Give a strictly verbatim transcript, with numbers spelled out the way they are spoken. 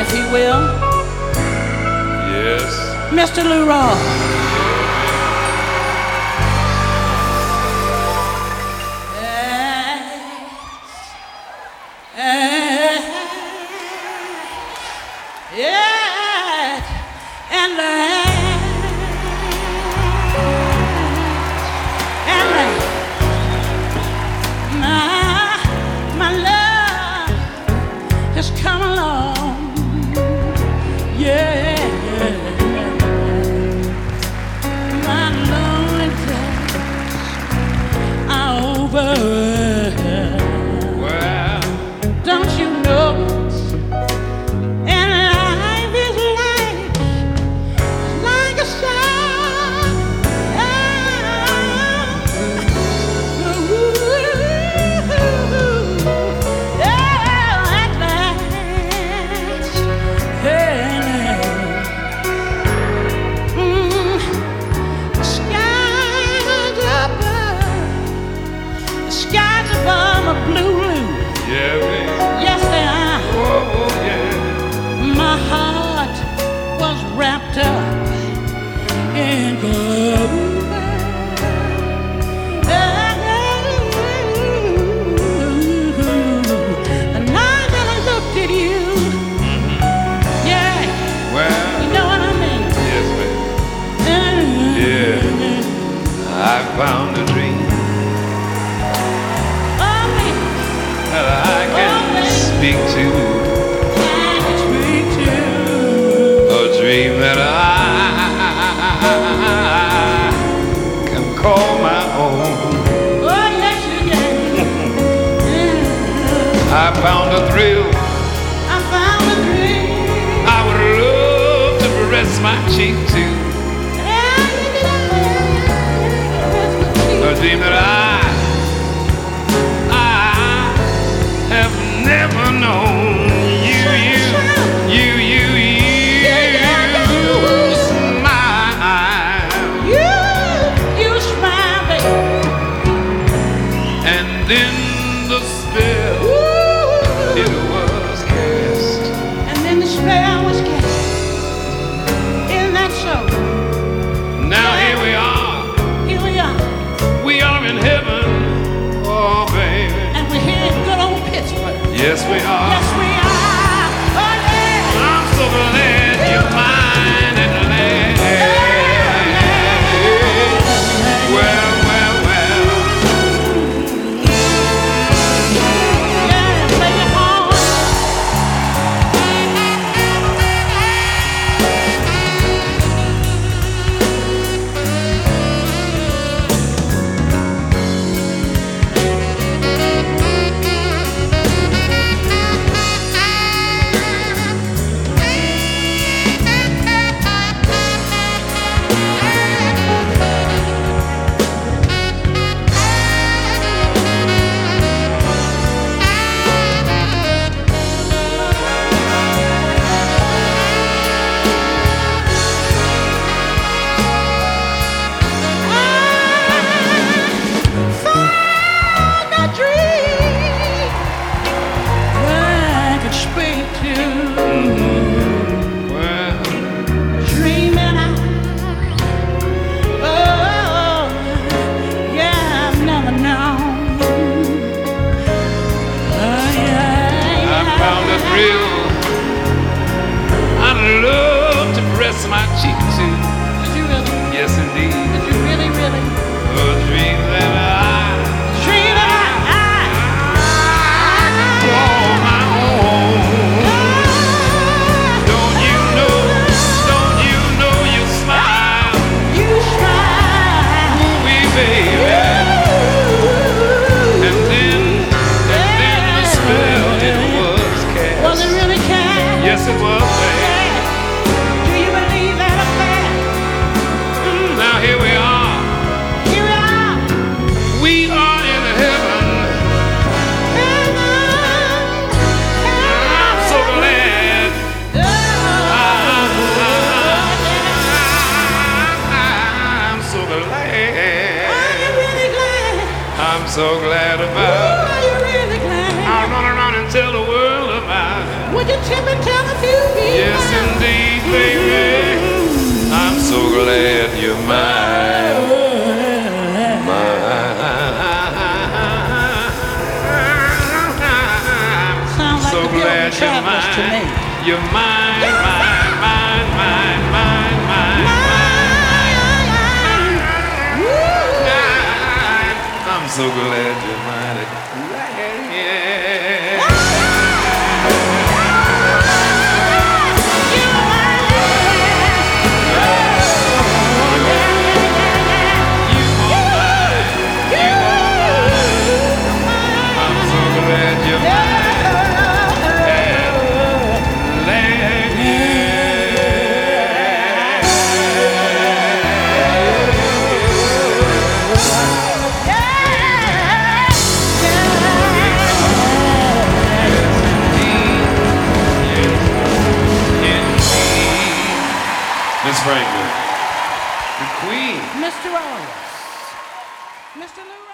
if he will. Yes. Mister Lou Rawls. Yes, and last, and last, my, my love has come along, yeah, my lonely days are over, Well, don't you know? Blue, yeah, baby. yes they are. Oh, yeah. My heart was wrapped up in gold. The night that I looked at you, yeah, Well, you know what I mean. yes, baby. Yeah. I found a dream that I can speak to, a dream that I can call my own. Oh, yes, you can. I found a thrill, I found a dream. I would love to press my cheek to, a dream that I never known. You, you, you, you, you smile. You, you smile, baby. And then the spell, it was cast. And then the spell was cast. Isn't that so? Now here we are. Here we are. We are in heaven. Oh, baby. And we're here in good old Pittsburgh. Yes, we are. Yes, we are. Oh, yeah. I'm so glad you're mine at last. Well, well, well. Yeah, play your horn. My cheek to. Did you really? Yes, indeed. Did you really, really? A dream that I, Dream that I, I can call my own. Don't you know? Don't you know you smile? you smile. Ooh-wee, baby. And then, and then the spell it was cast. Was it really cast? Yes, it was, baby. Now here we are. Here we are. We are in heaven. Heaven. I'm so glad. I'm so glad. Are you really glad? I'm so glad about it. Are you really glad? I'll run around and tell the world about it. Would you tip and tell a few people? you're mine. Sounds like So the glad Pilgrim you're Travelers to me. mine. You're mine, mine, mine, mine, mine, mine, mine. I'm so glad you're mine. Yeah. Miss Franklin, the Queen. Mister Rose. Mister Lewis.